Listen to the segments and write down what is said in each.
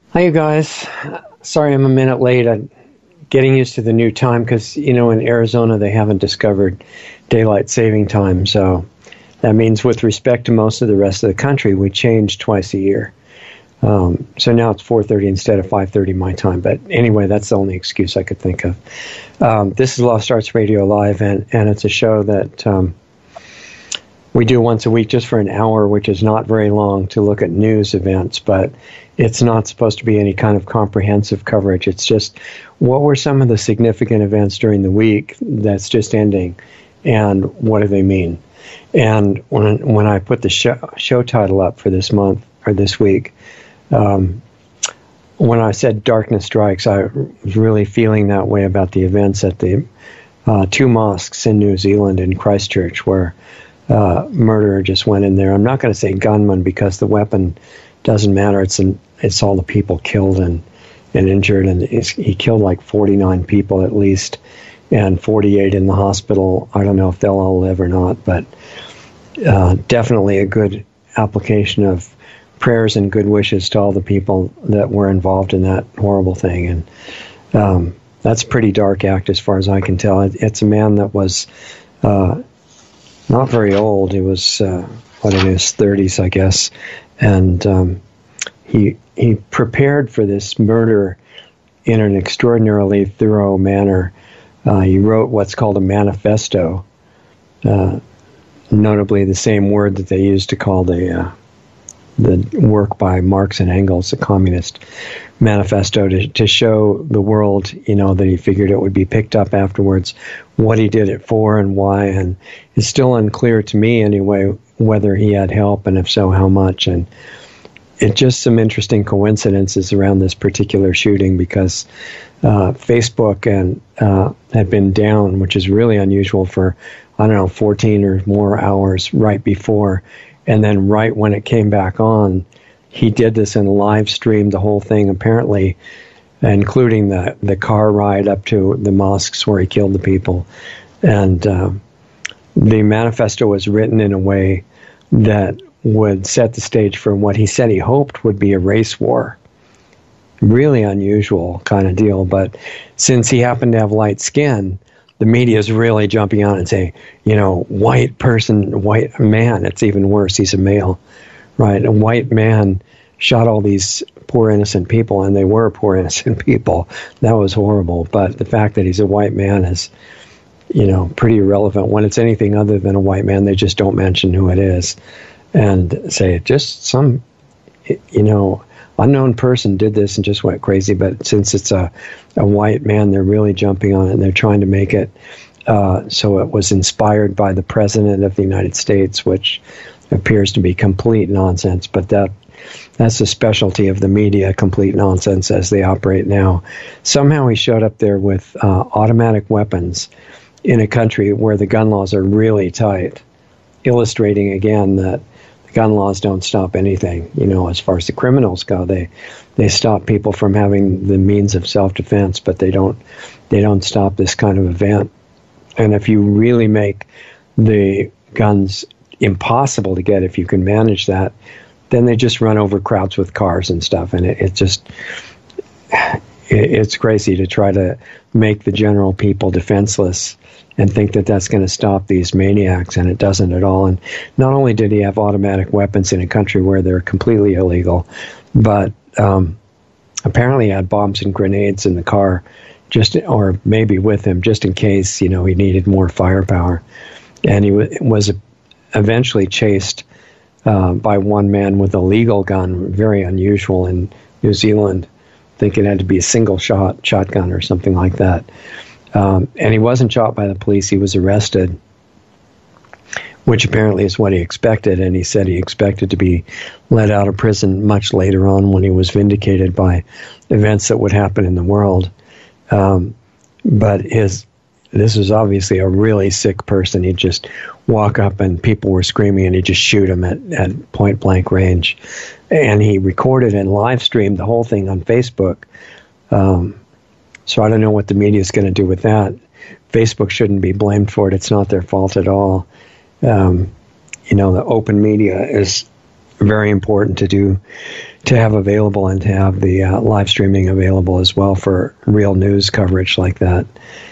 Hi, you guys. Sorry I'm a minute late. I'm getting used to the new time because, in Arizona, they haven't discovered daylight saving time. So that means with respect to most of the rest of the country, we change twice a year. So now it's 4:30 instead of 5:30 my time. But anyway, that's the only excuse I could think of. This is Lost Arts Radio Live, and it's a show that we do once a week just for an hour, which is not very long, to look at news events, but it's not supposed to be any kind of comprehensive coverage. It's just what were some of the significant events during the week that's just ending, and what do they mean? And when I put the show title up for this month or this week, when I said Darkness Strikes, I was really feeling that way about the events at the two mosques in New Zealand in Christchurch, where murderer just went in there. I'm not going to say gunman because the weapon doesn't matter. It's all the people killed and injured, and he killed like 49 people at least, and 48 in the hospital. I don't know if they'll all live or not, but definitely a good application of prayers and good wishes to all the people that were involved in that horrible thing. And that's a pretty dark act as far as I can tell. It's a man that was not very old. He was, in his 30s, I guess. And he prepared for this murder in an extraordinarily thorough manner. He wrote what's called a manifesto, notably the same word that they used to call the work by Marx and Engels, the Communist Manifesto, to show the world, that he figured it would be picked up afterwards, what he did it for and why. And it's still unclear to me anyway whether he had help, and if so, how much. And it's just some interesting coincidences around this particular shooting, because Facebook had been down, which is really unusual, for 14 or more hours right before. And then right when it came back on, he did this and live streamed the whole thing, apparently, including the car ride up to the mosques where he killed the people. And the manifesto was written in a way that would set the stage for what he said he hoped would be a race war. Really unusual kind of deal. But since he happened to have light skin, the media is really jumping on and saying, white person, white man. It's even worse. He's a male, right? A white man shot all these poor innocent people, and they were poor innocent people. That was horrible. But the fact that he's a white man is, pretty irrelevant. When it's anything other than a white man, they just don't mention who it is and say just some, unknown person did this and just went crazy. But since it's a white man, they're really jumping on it, and they're trying to make it so it was inspired by the President of the United States, which appears to be complete nonsense. But that's the specialty of the media, complete nonsense as they operate now. Somehow he showed up there with automatic weapons in a country where the gun laws are really tight, illustrating again that gun laws don't stop anything. As far as the criminals go, they stop people from having the means of self-defense, but they don't stop this kind of event. And if you really make the guns impossible to get, if you can manage that, then they just run over crowds with cars and stuff. And it's crazy to try to make the general people defenseless and think that that's going to stop these maniacs, and it doesn't at all. And not only did he have automatic weapons in a country where they're completely illegal, but apparently he had bombs and grenades in the car, or maybe with him, just in case, he needed more firepower. And he was eventually chased by one man with a legal gun, very unusual in New Zealand. I think it had to be a single shotgun or something like that. And he wasn't shot by the police. He was arrested, which apparently is what he expected. And he said he expected to be let out of prison much later on when he was vindicated by events that would happen in the world. But this was obviously a really sick person. He'd just walk up and people were screaming and he'd just shoot them at point blank range. And he recorded and live streamed the whole thing on Facebook. So I don't know what the media is going to do with that. Facebook shouldn't be blamed for it. It's not their fault at all. The open media is very important to have available, and to have the live streaming available as well for real news coverage like that.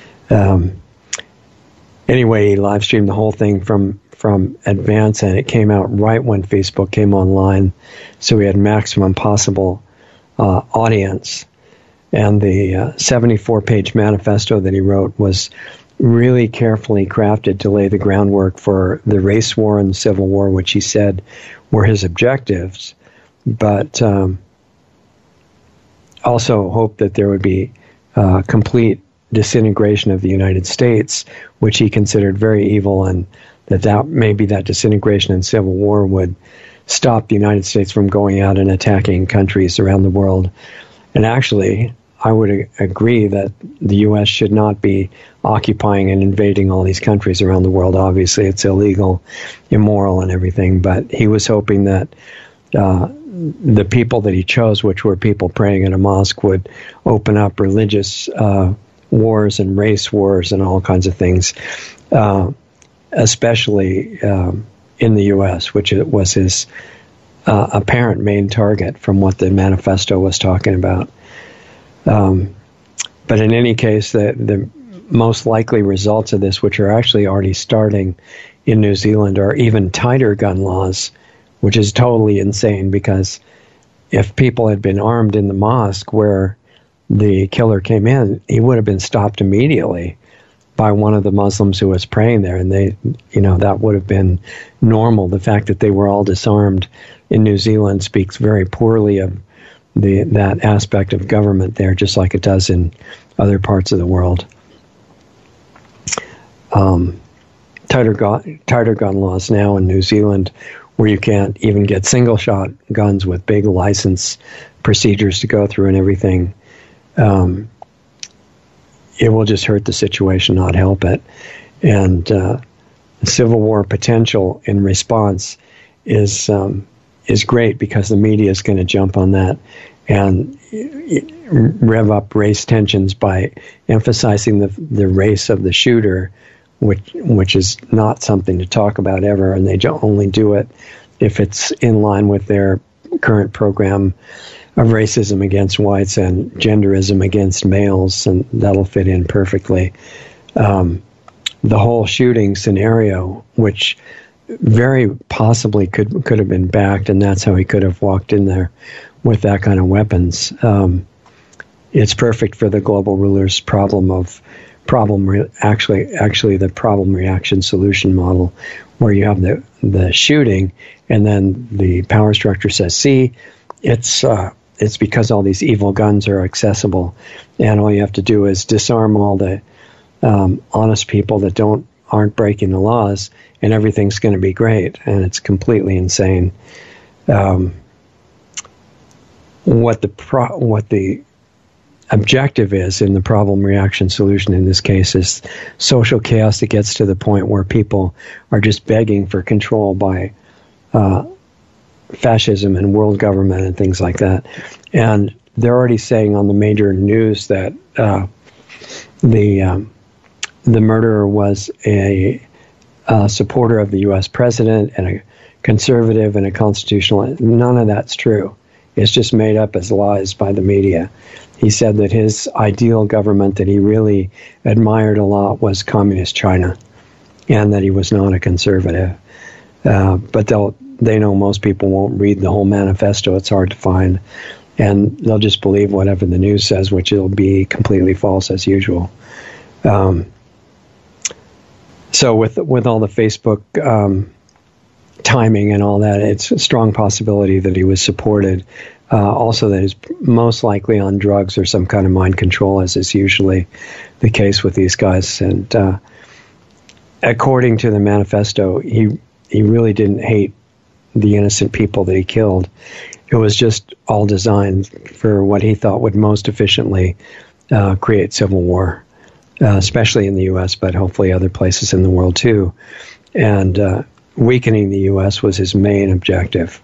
Anyway, he live streamed the whole thing from Advance, and it came out right when Facebook came online, so we had maximum possible audience. And the 74-page manifesto that he wrote was really carefully crafted to lay the groundwork for the race war and the civil war, which he said were his objectives, but also hoped that there would be complete disintegration of the United States, which he considered very evil, and that maybe that disintegration and civil war would stop the United States from going out and attacking countries around the world. And actually, I would agree that the U.S. should not be occupying and invading all these countries around the world. Obviously, it's illegal, immoral, and everything. But he was hoping that the people that he chose, which were people praying in a mosque, would open up religious wars and race wars and all kinds of things, especially in the U.S., which was his apparent main target from what the manifesto was talking about. But in any case, the most likely results of this, which are actually already starting in New Zealand, are even tighter gun laws, which is totally insane, because if people had been armed in the mosque where the killer came in, he would have been stopped immediately by one of the Muslims who was praying there, and that would have been normal. The fact that they were all disarmed in New Zealand speaks very poorly of that aspect of government there, just like it does in other parts of the world. Tighter gun laws now in New Zealand, where you can't even get single-shot guns with big license procedures to go through and everything. It will just hurt the situation, not help it. And the civil war potential in response is great, because the media is going to jump on that and rev up race tensions by emphasizing the race of the shooter, which is not something to talk about ever, and they only do it if it's in line with their current program of racism against whites and genderism against males, and that'll fit in perfectly. The whole shooting scenario, which very possibly could have been backed, and that's how he could have walked in there with that kind of weapons. It's perfect for the global ruler's actually the problem reaction solution model, where you have the shooting, and then the power structure says, see, it's because all these evil guns are accessible, and all you have to do is disarm all the honest people that aren't breaking the laws, and everything's going to be great. And it's completely insane. What the objective is in the problem reaction solution in this case is social chaos that gets to the point where people are just begging for control by fascism and world government and things like that. And they're already saying on the major news that the murderer was a supporter of the U.S. president and a conservative and a constitutional. None of that's true. It's just made up as lies by the media. He said that his ideal government that he really admired a lot was communist China, and that he was not a conservative. But they know most people won't read the whole manifesto. It's hard to find. And they'll just believe whatever the news says, which will be completely false as usual. So with all the Facebook timing and all that, it's a strong possibility that he was supported. Also, that he's most likely on drugs or some kind of mind control, as is usually the case with these guys. And according to the manifesto, he really didn't hate the innocent people that he killed. It was just all designed for what he thought would most efficiently create civil war, especially in the U.S., but hopefully other places in the world too. And weakening the U.S. was his main objective.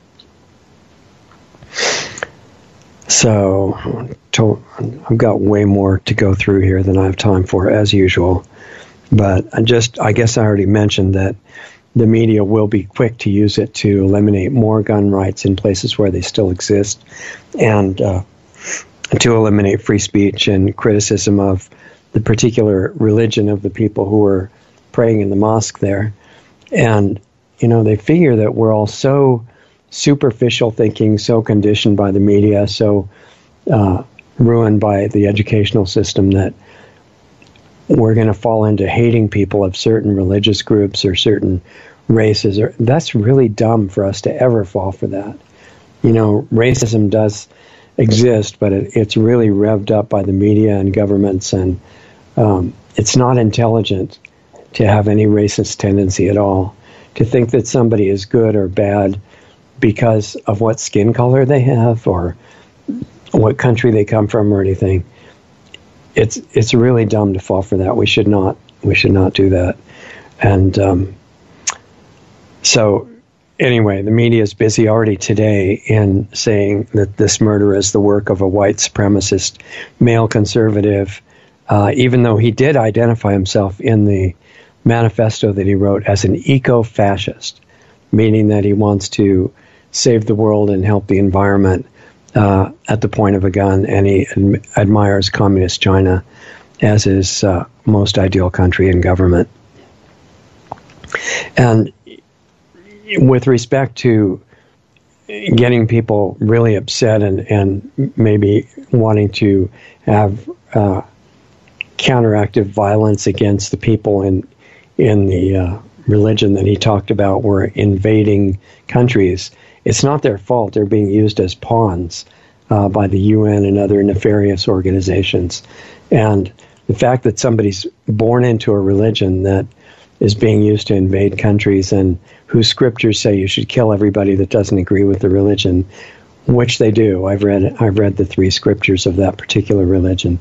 So I've got way more to go through here than I have time for, as usual. But I guess I already mentioned that the media will be quick to use it to eliminate more gun rights in places where they still exist, and to eliminate free speech and criticism of the particular religion of the people who are praying in the mosque there. And, they figure that we're all so superficial thinking, so conditioned by the media, so ruined by the educational system, that we're going to fall into hating people of certain religious groups or certain races. That's really dumb for us to ever fall for that. Racism does exist, but it's really revved up by the media and governments, and it's not intelligent to have any racist tendency at all. To think that somebody is good or bad because of what skin color they have or what country they come from or anything, it's really dumb to fall for that. We should not do that. And so anyway, the media is busy already today in saying that this murder is the work of a white supremacist male conservative, even though he did identify himself in the manifesto that he wrote as an eco-fascist, meaning that he wants to save the world and help the environment at the point of a gun, and he admires communist China as his most ideal country and government. And with respect to getting people really upset and maybe wanting to have counteractive violence against the people in the religion that he talked about were invading countries, it's not their fault. They're being used as pawns by the UN and other nefarious organizations. And the fact that somebody's born into a religion that is being used to invade countries and whose scriptures say you should kill everybody that doesn't agree with the religion, which they do. I've read the 3 scriptures of that particular religion.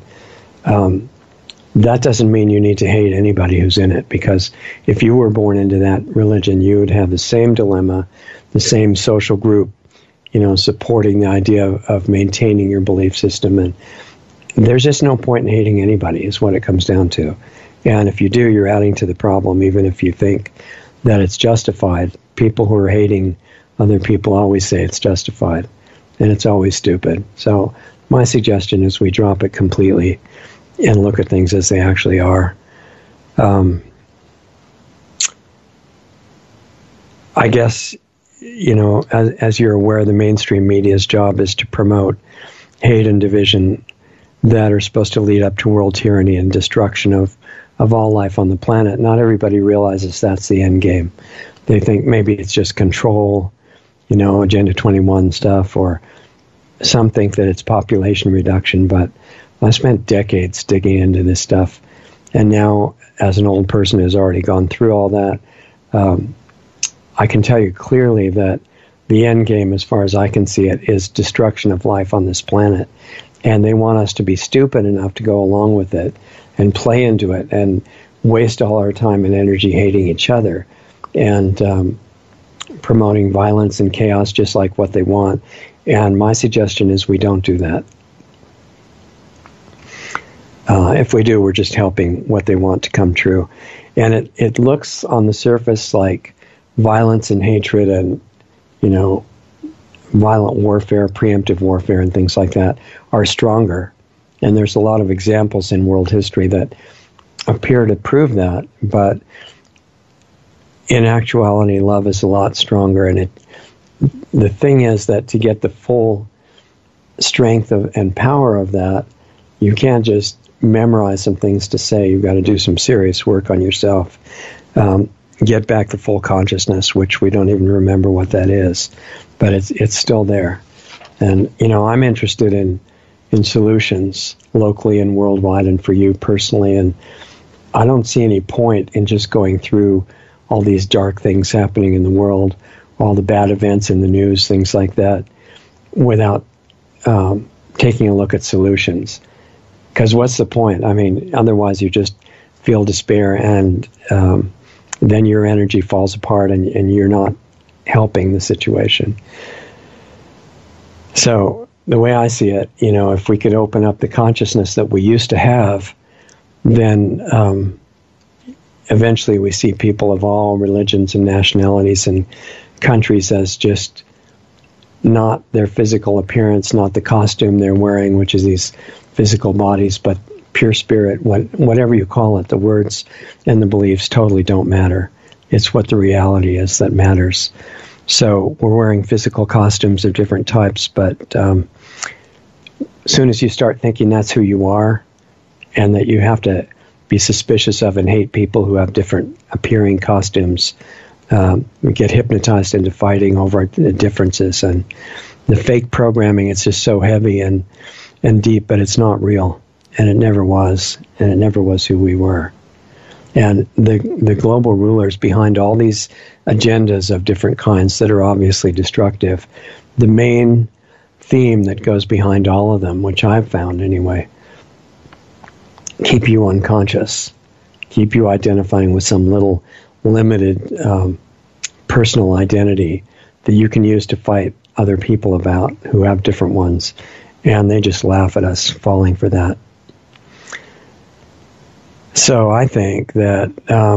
That doesn't mean you need to hate anybody who's in it, because if you were born into that religion, you would have the same dilemma, the same social group, supporting the idea of maintaining your belief system. And there's just no point in hating anybody, is what it comes down to. And if you do, you're adding to the problem, even if you think that it's justified. People who are hating other people always say it's justified, and it's always stupid. So my suggestion is we drop it completely and look at things as they actually are. I guess, as you're aware, the mainstream media's job is to promote hate and division that are supposed to lead up to world tyranny and destruction of all life on the planet. Not everybody realizes that's the end game. They think maybe it's just control, Agenda 21 stuff, or some think that it's population reduction, but I spent decades digging into this stuff, and now, as an old person who's already gone through all that, I can tell you clearly that the end game, as far as I can see it, is destruction of life on this planet. And they want us to be stupid enough to go along with it and play into it and waste all our time and energy hating each other and promoting violence and chaos just like what they want. And my suggestion is we don't do that. If we do, we're just helping what they want to come true. And it looks on the surface like violence and hatred and, violent warfare, preemptive warfare, and things like that are stronger. And there's a lot of examples in world history that appear to prove that. But in actuality, love is a lot stronger. And the thing is that to get the full strength and power of that, you can't just memorize some things to say. You've got to do some serious work on yourself. Get back the full consciousness, which we don't even remember what that is, but it's still there. And I'm interested in solutions locally and worldwide, and for you personally. And I don't see any point in just going through all these dark things happening in the world, all the bad events in the news, things like that, without taking a look at solutions. Because what's the point? I mean, otherwise you just feel despair, and then your energy falls apart, and you're not helping the situation. So the way I see it, if we could open up the consciousness that we used to have, then eventually we see people of all religions and nationalities and countries as just not their physical appearance, not the costume they're wearing, which is these physical bodies, but pure spirit, whatever you call it. The words and the beliefs totally don't matter. It's what the reality is that matters. So we're wearing physical costumes of different types, but as soon as you start thinking that's who you are and that you have to be suspicious of and hate people who have different appearing costumes, we get hypnotized into fighting over the differences. And the fake programming, it's just so heavy and deep, but it's not real. And it never was. And it never was who we were. And the global rulers behind all these agendas of different kinds that are obviously destructive, the main theme that goes behind all of them, which I've found anyway, keep you unconscious, keep you identifying with some little limited personal identity that you can use to fight other people about who have different ones. And they just laugh at us falling for that. So I think that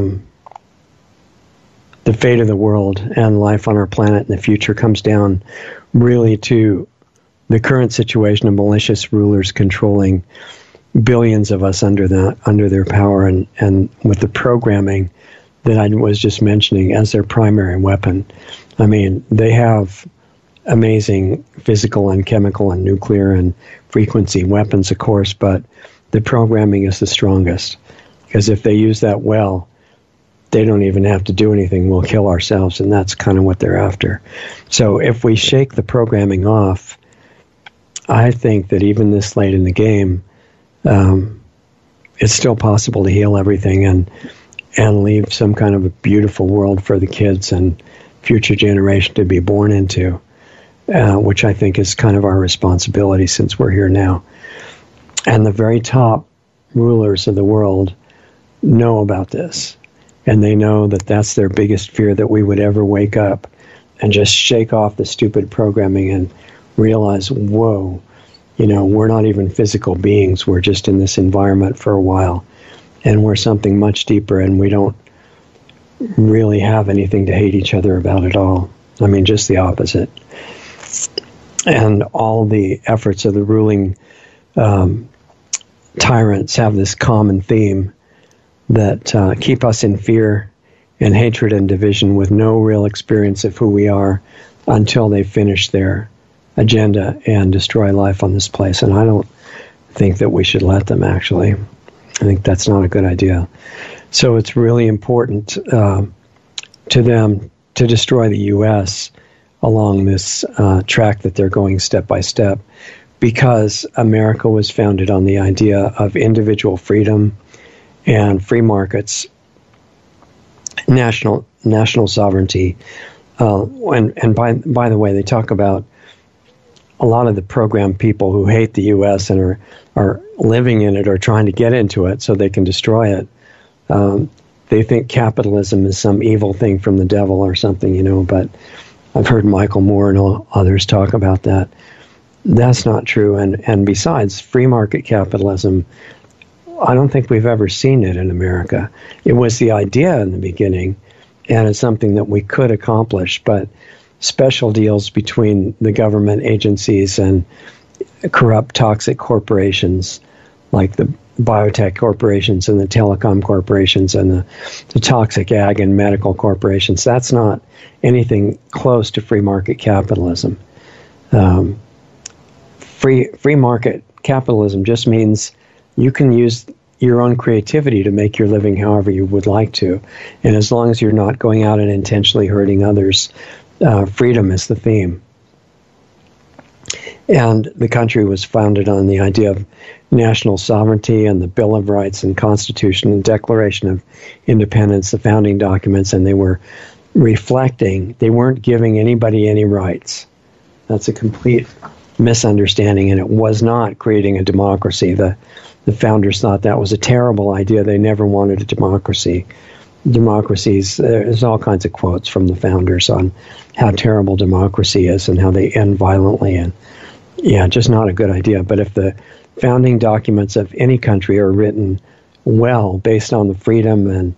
the fate of the world and life on our planet in the future comes down really to the current situation of malicious rulers controlling billions of us under their power and with the programming that I was just mentioning as their primary weapon. I mean, they have amazing physical and chemical and nuclear and frequency weapons, of course, but the programming is the strongest. Because if they use that well, they don't even have to do anything. We'll kill ourselves, and that's kind of what they're after. So if we shake the programming off, I think that even this late in the game, it's still possible to heal everything and leave some kind of a beautiful world for the kids and future generation to be born into, which I think is kind of our responsibility since we're here now. And the very top rulers of the world know about this, and they know that that's their biggest fear, that we would ever wake up and just shake off the stupid programming and realize, whoa, we're not even physical beings. We're just in this environment for a while, and we're something much deeper, and we don't really have anything to hate each other about at all. I mean, just the opposite. And all the efforts of the ruling tyrants have this common theme that keep us in fear and hatred and division with no real experience of who we are until they finish their agenda and destroy life on this place. And I don't think that we should let them, actually. I think that's not a good idea. So it's really important to them to destroy the U.S. along this track that they're going step by step, because America was founded on the idea of individual freedom and free markets, national sovereignty. And by the way, they talk about a lot of the programmed people who hate the U.S. and are living in it or trying to get into it so they can destroy it. They think capitalism is some evil thing from the devil or something, but I've heard Michael Moore and others talk about that. That's not true. And besides, free market capitalism, I don't think we've ever seen it in America. It was the idea in the beginning, and it's something that we could accomplish, but special deals between the government agencies and corrupt, toxic corporations like the biotech corporations and the telecom corporations and the toxic ag and medical corporations, that's not anything close to free market capitalism. Free market capitalism just means you can use your own creativity to make your living however you would like to. And as long as you're not going out and intentionally hurting others, freedom is the theme. And the country was founded on the idea of national sovereignty and the Bill of Rights and Constitution and Declaration of Independence, the founding documents, and they were reflecting, they weren't giving anybody any rights. That's a complete misunderstanding, and it was not creating a democracy. The founders thought that was a terrible idea. They never wanted a democracy. Democracies, there's all kinds of quotes from the founders on how terrible democracy is and how they end violently, and just not a good idea. But if the founding documents of any country are written well, based on the freedom and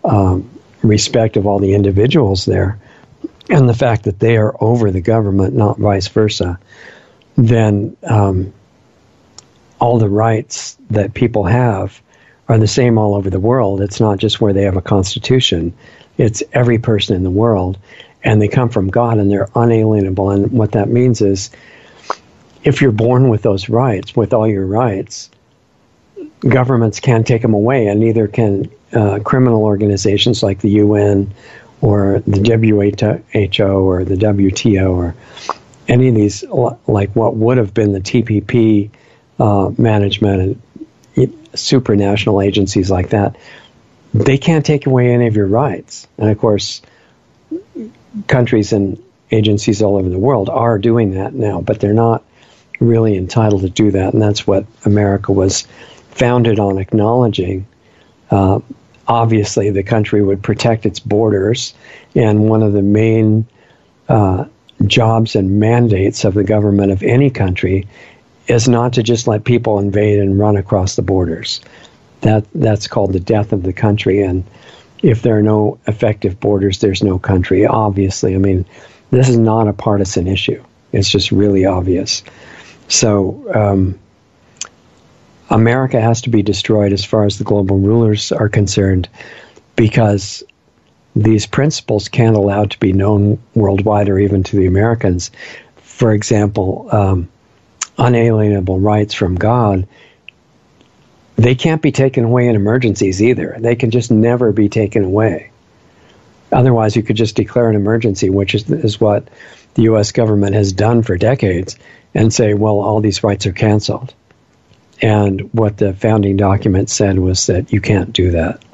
respect of all the individuals there, and the fact that they are over the government, not vice versa, then all the rights that people have are the same all over the world. It's not just where they have a constitution. It's every person in the world, and they come from God, and they're unalienable. And what that means is, if you're born with those rights, with all your rights, governments can't take them away, and neither can criminal organizations like the UN or the WHO or the WTO or any of these, like what would have been the TPP management and supranational agencies like that. They can't take away any of your rights. And of course, countries and agencies all over the world are doing that now, but they're not really entitled to do that. And that's what America was founded on acknowledging. Obviously, the country would protect its borders, and one of the main jobs and mandates of the government of any country is not to just let people invade and run across the borders. That's called the death of the country, and if there are no effective borders, there's no country, obviously. I mean, this is not a partisan issue. It's just really obvious. So America has to be destroyed as far as the global rulers are concerned, because these principles can't allow to be known worldwide or even to the Americans. For example, unalienable rights from God, they can't be taken away in emergencies either. They can just never be taken away. Otherwise, you could just declare an emergency, which is what the U.S. government has done for decades, and say, well, all these rights are canceled. And what the founding document said was that you can't do that.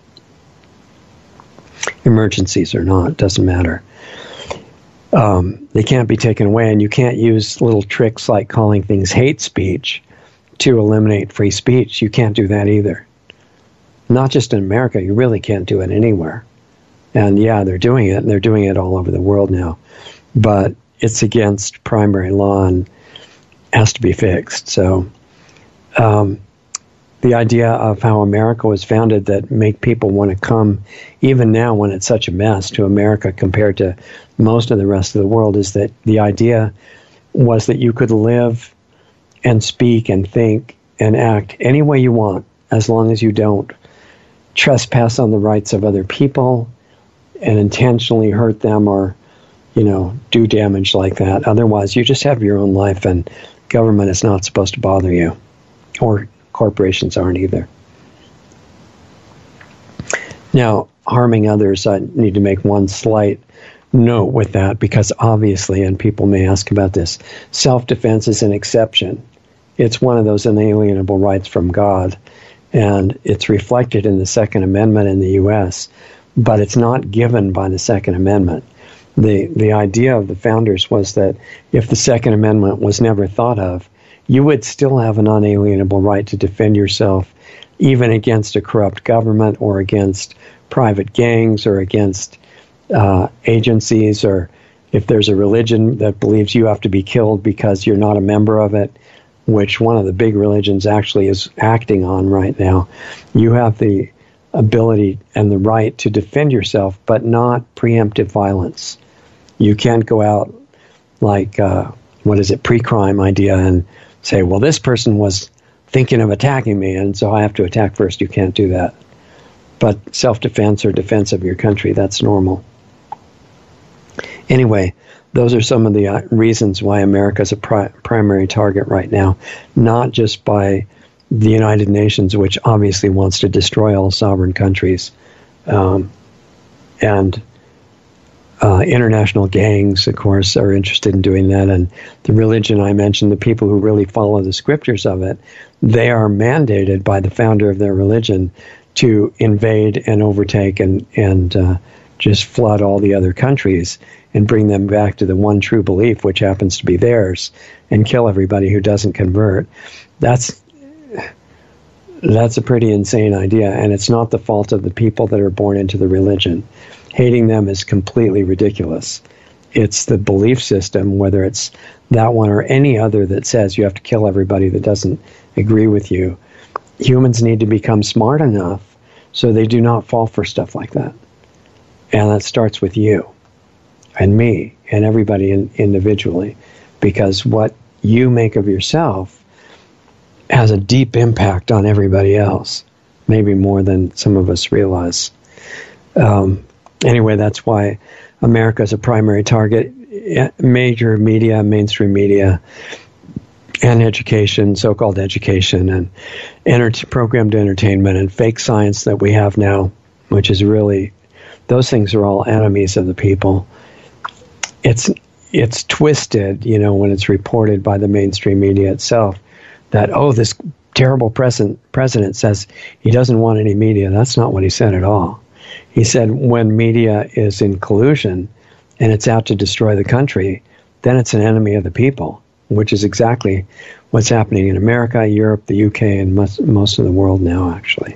Emergencies or not, doesn't matter. They can't be taken away, and you can't use little tricks like calling things hate speech to eliminate free speech. You can't do that either. Not just in America, you really can't do it anywhere. And yeah, they're doing it, and they're doing it all over the world now. But it's against primary law and has to be fixed. So the idea of how America was founded that make people want to come, even now when it's such a mess, to America compared to most of the rest of the world, is that the idea was that you could live and speak and think and act any way you want, as long as you don't trespass on the rights of other people and intentionally hurt them or, do damage like that. Otherwise, you just have your own life, and government is not supposed to bother you, or corporations aren't either. Now, harming others, I need to make one slight note with that, because obviously, and people may ask about this, self-defense is an exception. It's one of those inalienable rights from God, and it's reflected in the Second Amendment in the U.S., but it's not given by the Second Amendment. The idea of the founders was that if the Second Amendment was never thought of, you would still have an unalienable right to defend yourself, even against a corrupt government or against private gangs or against agencies, or if there's a religion that believes you have to be killed because you're not a member of it, which one of the big religions actually is acting on right now. You have the ability and the right to defend yourself, but not preemptive violence. You can't go out like, pre-crime idea and say, well, this person was thinking of attacking me, and so I have to attack first. You can't do that. But self-defense or defense of your country, that's normal. Anyway, those are some of the reasons why America is a primary target right now, not just by the United Nations, which obviously wants to destroy all sovereign countries, and international gangs, of course, are interested in doing that. And the religion I mentioned, the people who really follow the scriptures of it, they are mandated by the founder of their religion to invade and overtake and just flood all the other countries and bring them back to the one true belief, which happens to be theirs, and kill everybody who doesn't convert. That's a pretty insane idea, and it's not the fault of the people that are born into the religion. Hating them is completely ridiculous. It's the belief system, whether it's that one or any other, that says you have to kill everybody that doesn't agree with you. Humans need to become smart enough So they do not fall for stuff like that. And that starts with you and me and everybody individually, because what you make of yourself has a deep impact on everybody else, maybe more than some of us realize. Anyway, that's why America is a primary target. Major media, mainstream media, and education, so-called education, and programmed entertainment, and fake science that we have now, which is really, those things are all enemies of the people. It's twisted, when it's reported by the mainstream media itself, that, this terrible president says he doesn't want any media. That's not what he said at all. He said when media is in collusion and it's out to destroy the country, then it's an enemy of the people, which is exactly what's happening in America, Europe, the UK, and most of the world now, actually.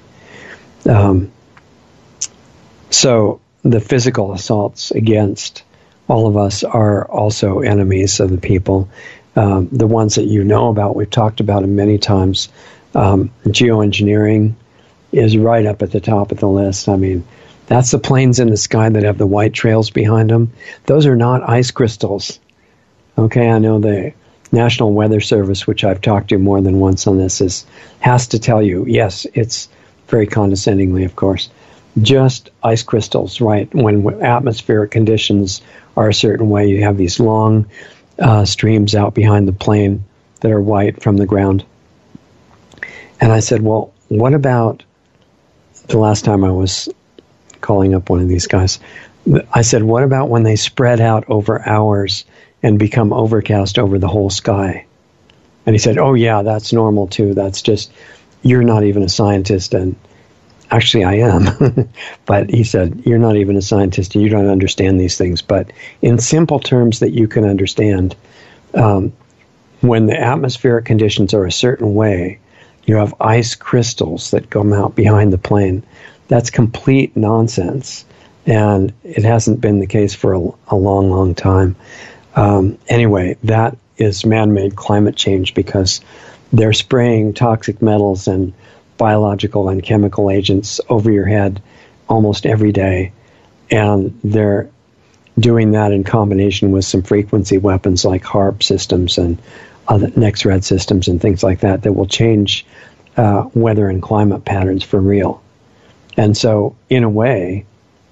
So the physical assaults against all of us are also enemies of the people. The ones that you know about, we've talked about them many times. Geoengineering is right up at the top of the list. I mean, that's the planes in the sky that have the white trails behind them. Those are not ice crystals. Okay, I know the National Weather Service, which I've talked to more than once on this, has to tell you, yes, it's very condescendingly, of course, just ice crystals, right? When atmospheric conditions are a certain way, you have these long streams out behind the plane that are white from the ground. And I said, well, what about the last time I was calling up one of these guys? I said, what about when they spread out over hours and become overcast over the whole sky? And he said, oh, yeah, that's normal, too. That's just, you're not even a scientist. And actually, I am. But he said, you're not even a scientist. You don't understand these things. But in simple terms that you can understand, when the atmospheric conditions are a certain way, you have ice crystals that come out behind the plane. That's complete nonsense. And it hasn't been the case for a long, long time. Anyway, that is man-made climate change, because they're spraying toxic metals and biological and chemical agents over your head almost every day. And they're doing that in combination with some frequency weapons like HAARP systems and other NextRed systems and things like that will change weather and climate patterns for real. And so, in a way,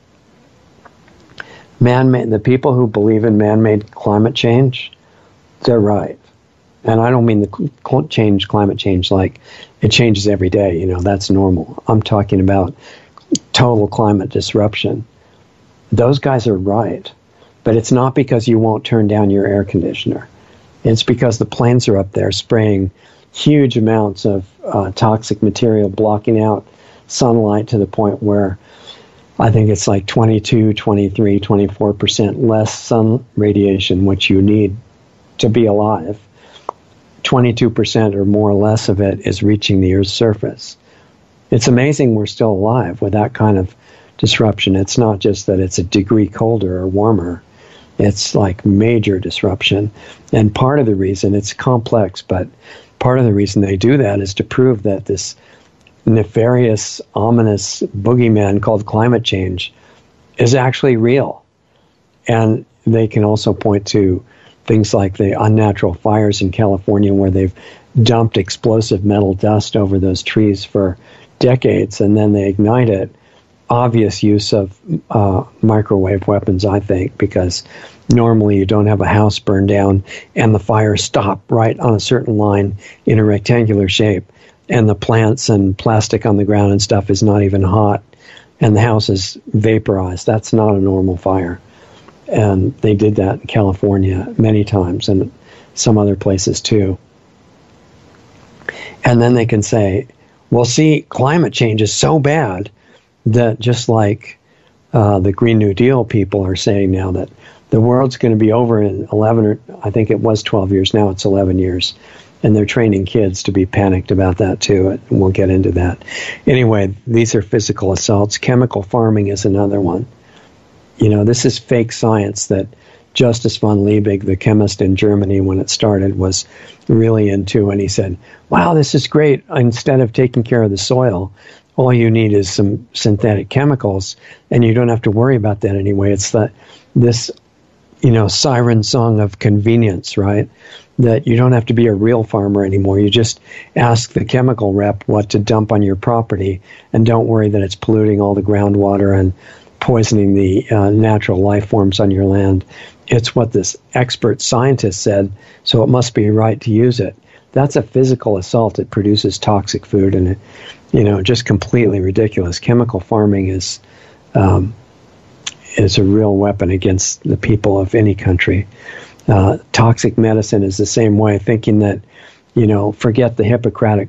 the people who believe in man-made climate change, they're right. And I don't mean the climate change like it changes every day, that's normal. I'm talking about total climate disruption. Those guys are right. But it's not because you won't turn down your air conditioner. It's because the planes are up there spraying huge amounts of toxic material, blocking out sunlight to the point where I think it's like 22, 23, 24% less sun radiation, which you need to be alive. 22% or more or less of it is reaching the Earth's surface. It's amazing we're still alive with that kind of disruption. It's not just that it's a degree colder or warmer. It's like major disruption. And part of the reason, it's complex, but part of the reason they do that is to prove that this nefarious, ominous boogeyman called climate change is actually real. And they can also point to things like the unnatural fires in California, where they've dumped explosive metal dust over those trees for decades, and then they ignite it. Obvious use of microwave weapons, I think, because normally you don't have a house burn down and the fire stop right on a certain line in a rectangular shape, and the plants and plastic on the ground and stuff is not even hot, and the house is vaporized. That's not a normal fire. And they did that in California many times, and some other places too. And then they can say, well, see, climate change is so bad that, just like the Green New Deal people are saying now, that the world's going to be over in 11 or I think it was 12 years, now it's 11 years. And they're training kids to be panicked about that too, and we'll get into that. Anyway, these are physical assaults. Chemical farming is another one. This is fake science that Justus von Liebig, the chemist in Germany when it started, was really into. And he said, wow, this is great. Instead of taking care of the soil, all you need is some synthetic chemicals, and you don't have to worry about that anyway. It's this siren song of convenience, right? That you don't have to be a real farmer anymore. You just ask the chemical rep what to dump on your property, and don't worry that it's polluting all the groundwater and poisoning the natural life forms on your land. It's what this expert scientist said, so it must be right to use it. That's a physical assault. It produces toxic food, and just completely ridiculous. Chemical farming is a real weapon against the people of any country. Toxic medicine is the same way, thinking that, forget the Hippocratic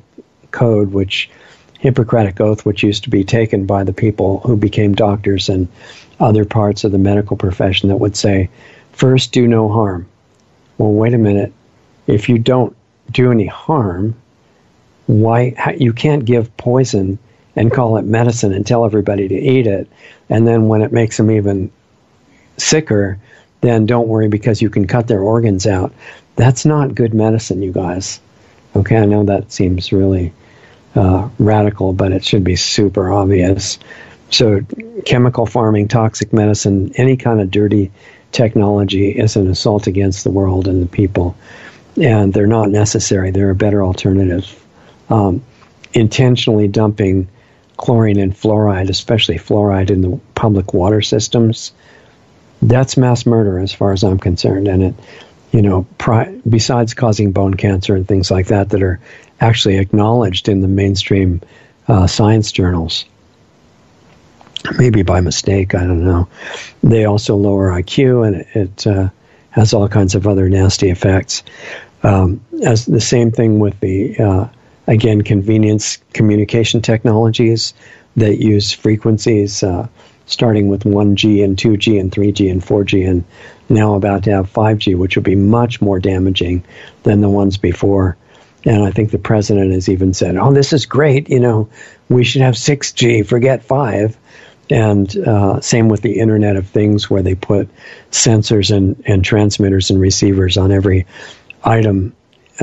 Oath, which used to be taken by the people who became doctors and other parts of the medical profession that would say, first, do no harm. Well, wait a minute. If you don't do any harm, you can't give poison and call it medicine and tell everybody to eat it. And then when it makes them even sicker, then don't worry because you can cut their organs out. That's not good medicine, you guys. Okay, I know that seems really radical, but it should be super obvious. So chemical farming, toxic medicine, any kind of dirty technology is an assault against the world and the people. And they're not necessary. They're a better alternative. Intentionally dumping chlorine and fluoride, especially fluoride, in the public water systems, that's mass murder as far as I'm concerned. And it, besides causing bone cancer and things like that are actually acknowledged in the mainstream science journals, maybe by mistake, I don't know. They also lower IQ, and it has all kinds of other nasty effects. As the same thing with the again, convenience communication technologies that use frequencies starting with 1G and 2G and 3G and 4G, and now about to have 5G, which will be much more damaging than the ones before. And I think the president has even said, oh, this is great, we should have 6G, forget 5. And same with the Internet of Things, where they put sensors and transmitters and receivers on every item,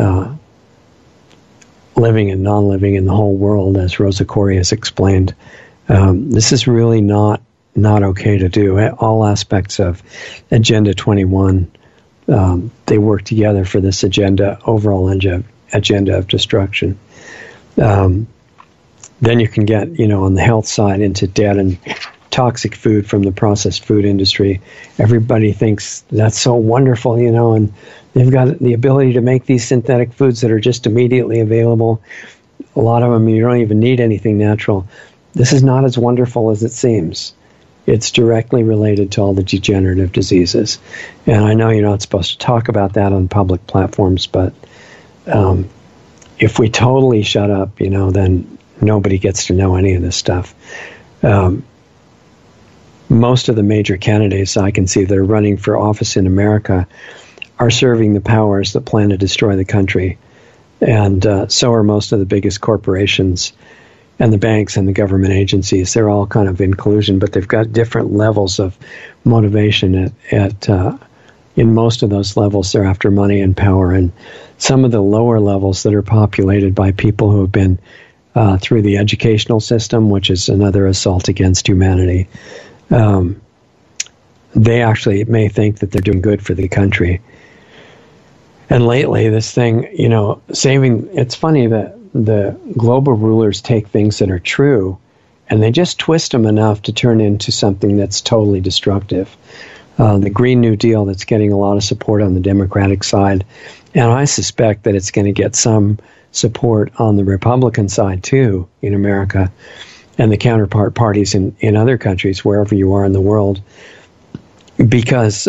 living and non-living in the whole world, as Rosa Koire has explained. This is really not okay to do. All aspects of Agenda 21, they work together for this overall agenda of destruction. Then you can get, on the health side, into dead and toxic food from the processed food industry. Everybody thinks that's so wonderful, and they've got the ability to make these synthetic foods that are just immediately available. A lot of them, you don't even need anything natural. This is not as wonderful as it seems. It's directly related to all the degenerative diseases. And I know you're not supposed to talk about that on public platforms, but if we totally shut up, then nobody gets to know any of this stuff. Most of the major candidates I can see that are running for office in America are serving the powers that plan to destroy the country. And so are most of the biggest corporations and the banks and the government agencies. They're all kind of in collusion, but they've got different levels of motivation. In most of those levels, they're after money and power. And some of the lower levels that are populated by people who have been through the educational system, which is another assault against humanity, they actually may think that they're doing good for the country. And lately, this thing, it's funny that the global rulers take things that are true and they just twist them enough to turn into something that's totally destructive. The Green New Deal that's getting a lot of support on the Democratic side, and I suspect that it's going to get some support on the Republican side too in America and the counterpart parties in other countries, wherever you are in the world, because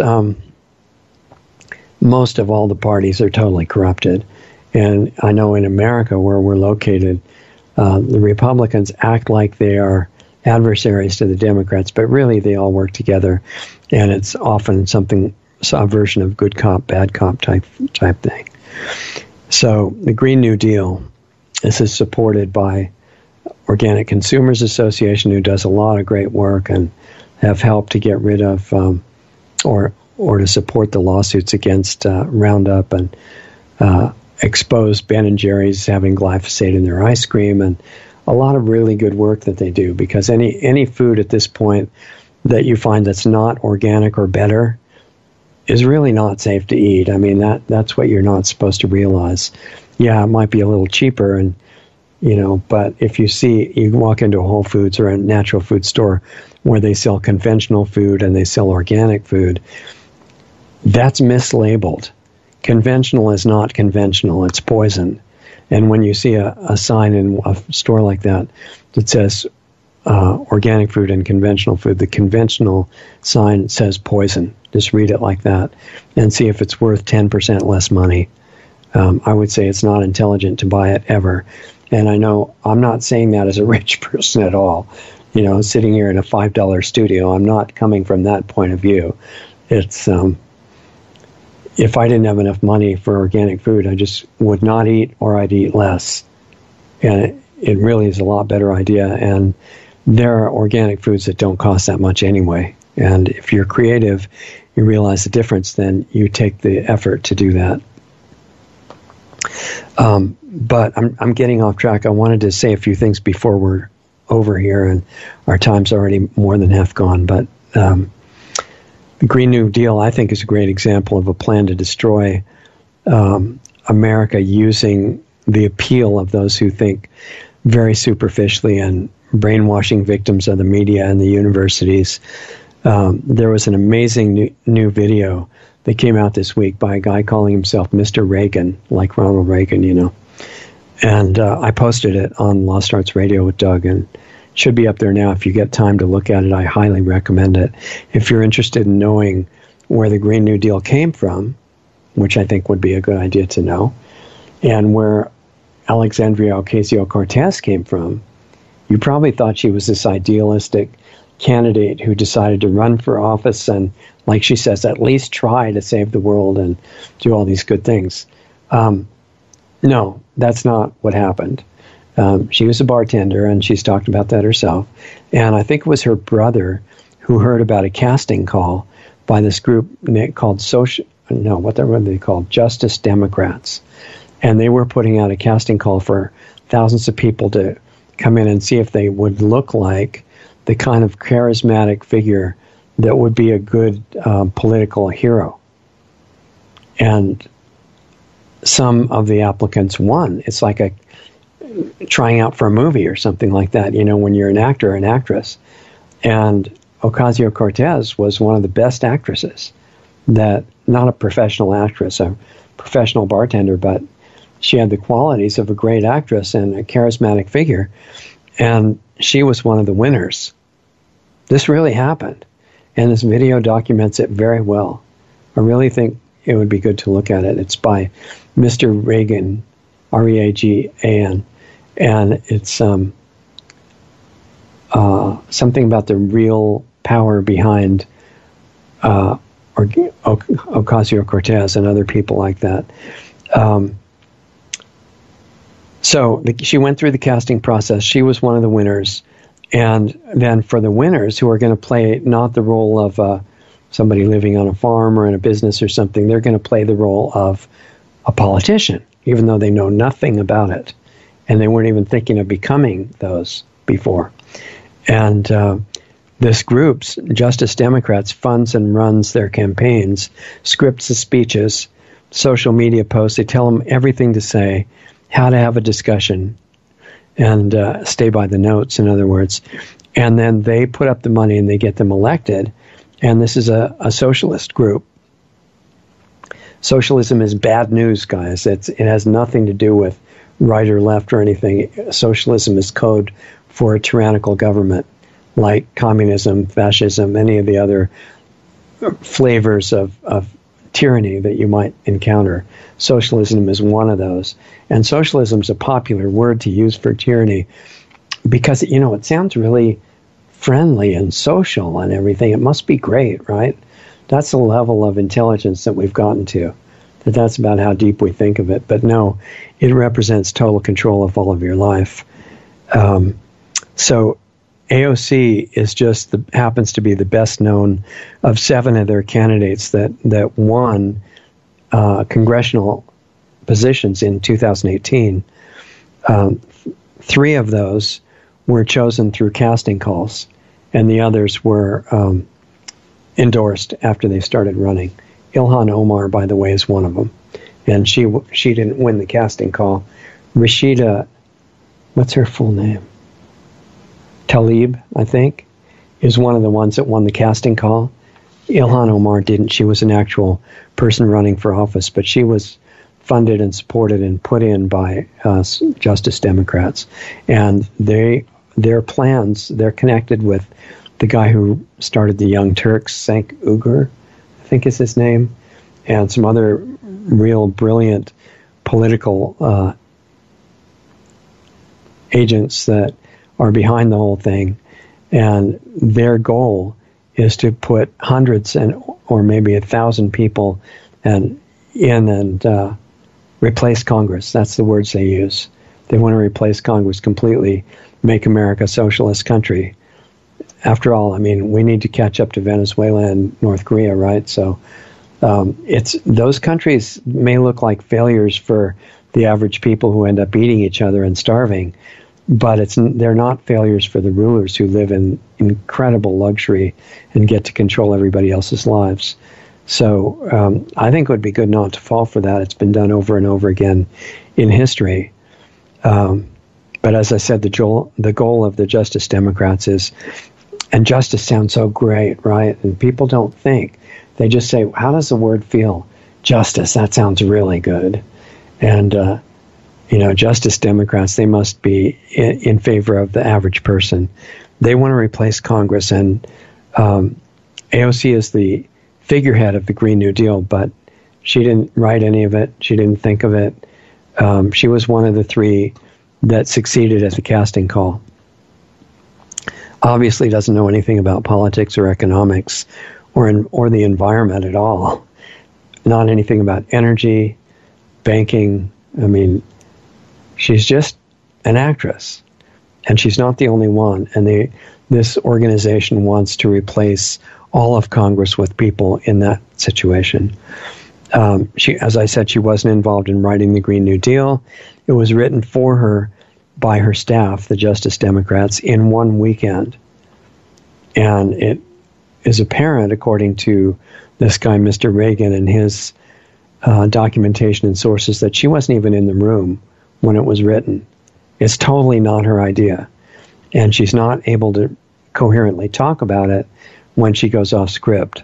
most of all the parties are totally corrupted. And I know in America, where we're located, the Republicans act like they are adversaries to the Democrats, but really they all work together, and it's often a version of good cop, bad cop type thing. So the Green New Deal, this is supported by Organic Consumers Association, who does a lot of great work and have helped to get rid of or to support the lawsuits against Roundup and expose Ben and Jerry's having glyphosate in their ice cream and a lot of really good work that they do, because any food at this point that you find that's not organic or better is really not safe to eat. I mean, that's what you're not supposed to realize. Yeah, it might be a little cheaper, and but if you walk into a Whole Foods or a natural food store where they sell conventional food and they sell organic food, that's mislabeled. Conventional is not conventional, it's poison. And when you see a sign in a store like that that says organic food and conventional food, the conventional sign says poison. Just read it like that and see if it's worth 10% less money. I would say it's not intelligent to buy it ever. And I know I'm not saying that as a rich person at all. Sitting here in a $5 studio, I'm not coming from that point of view. It's if I didn't have enough money for organic food, I just would not eat, or I'd eat less. And it really is a lot better idea. And there are organic foods that don't cost that much anyway. And if you're creative, you realize the difference, then you take the effort to do that. But I'm getting off track. I wanted to say a few things before we're over here, and our time's already more than half gone. But the Green New Deal, I think, is a great example of a plan to destroy America using the appeal of those who think very superficially and brainwashing victims of the media and the universities. There was an amazing new video that came out this week by a guy calling himself Mr. Reagan, like Ronald Reagan, And I posted it on Lost Arts Radio with Doug, and it should be up there now. If you get time to look at it, I highly recommend it. If you're interested in knowing where the Green New Deal came from, which I think would be a good idea to know, and where Alexandria Ocasio-Cortez came from, you probably thought she was this idealistic candidate who decided to run for office and, like she says, at least try to save the world and do all these good things. No, that's not what happened. She was a bartender, and she's talked about that herself. And I think it was her brother who heard about a casting call by this group called Justice Democrats. And they were putting out a casting call for thousands of people to come in and see if they would look like the kind of charismatic figure that would be a good political hero. And some of the applicants won. It's like trying out for a movie or something like that, when you're an actor or an actress. And Ocasio-Cortez was one of the best actresses, not a professional actress, a professional bartender, but she had the qualities of a great actress and a charismatic figure. And she was one of the winners. This really happened. And this video documents it very well. I really think it would be good to look at it. It's by Mr. Reagan, Reagan, and it's something about the real power behind Ocasio-Cortez and other people like that. She went through the casting process. She was one of the winners. And then for the winners who are going to play not the role of somebody living on a farm or in a business or something, they're going to play the role of a politician, even though they know nothing about it. And they weren't even thinking of becoming those before. And this group's Justice Democrats funds and runs their campaigns, scripts the speeches, social media posts. They tell them everything to say, how to have a discussion, and stay by the notes, in other words. And then they put up the money and they get them elected. And this is a socialist group. Socialism is bad news, guys. It has nothing to do with right or left or anything. Socialism is code for a tyrannical government, like communism, fascism, any of the other flavors of tyranny that you might encounter. Socialism is one of those. And socialism is a popular word to use for tyranny because, it sounds really friendly and social and everything. It must be great, right? That's the level of intelligence that we've gotten to. That's about how deep we think of it. But no, it represents total control of all of your life. So AOC is happens to be the best known of 7 of their candidates that won congressional positions in 2018 3 of those were chosen through casting calls, and the others were endorsed after they started running. Ilhan Omar, by the way, is one of them, and she didn't win the casting call. Rashida, what's her full name? Tlaib, I think, is one of the ones that won the casting call. Ilhan Omar didn't. She was an actual person running for office, but she was funded and supported and put in by Justice Democrats. And their plans, they're connected with the guy who started the Young Turks, Cenk Uygur, I think is his name, and some other real brilliant political agents that are behind the whole thing. And their goal is to put hundreds or maybe 1,000 people in and replace Congress. That's the words they use. They want to replace Congress completely, make America a socialist country. After all, I mean, we need to catch up to Venezuela and North Korea, right? So it's those countries may look like failures for the average people who end up eating each other and starving, but they're not failures for the rulers who live in incredible luxury and get to control everybody else's lives. So I think it would be good not to fall for that. It's been done over and over again in history. But as I said, the goal of the Justice Democrats is, and justice sounds so great, right? And people don't think. They just say, how does the word feel? Justice, that sounds really good. And Justice Democrats, they must be in favor of the average person. They want to replace Congress, and AOC is the figurehead of the Green New Deal, but she didn't write any of it. She didn't think of it. She was one of the 3 that succeeded at the casting call. Obviously doesn't know anything about politics or economics or the environment at all. Not anything about energy, banking. I mean, she's just an actress, and she's not the only one. And this organization wants to replace all of Congress with people in that situation. As I said, she wasn't involved in writing the Green New Deal. It was written for her by her staff, the Justice Democrats, in one weekend. And it is apparent, according to this guy, Mr. Reagan, and his documentation and sources, that she wasn't even in the room when it was written. It's totally not her idea. And she's not able to coherently talk about it when she goes off script.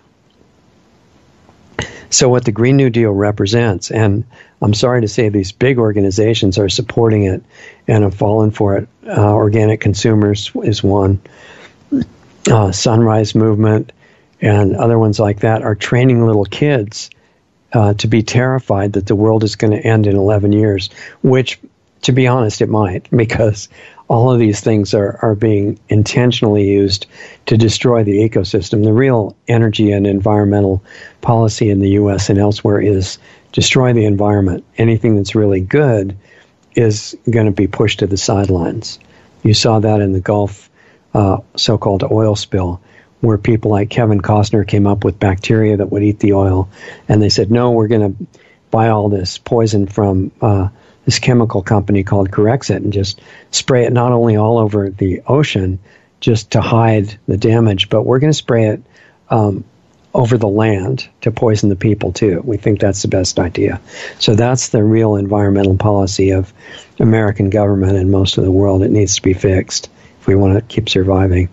So what the Green New Deal represents, and I'm sorry to say these big organizations are supporting it and have fallen for it. Organic Consumers is one. Sunrise Movement and other ones like that are training little kids to be terrified that the world is going to end in 11 years, which, to be honest, it might, because all of these things are being intentionally used to destroy the ecosystem. The real energy and environmental policy in the U.S. and elsewhere is destroy the environment. Anything that's really good is going to be pushed to the sidelines. You saw that in the Gulf so-called oil spill, where people like Kevin Costner came up with bacteria that would eat the oil, and they said, no, we're going to buy all this poison from this chemical company called Corexit and just spray it not only all over the ocean just to hide the damage, but we're going to spray it over the land to poison the people too. We think that's the best idea. So that's the real environmental policy of American government and most of the world. It needs to be fixed if we want to keep surviving.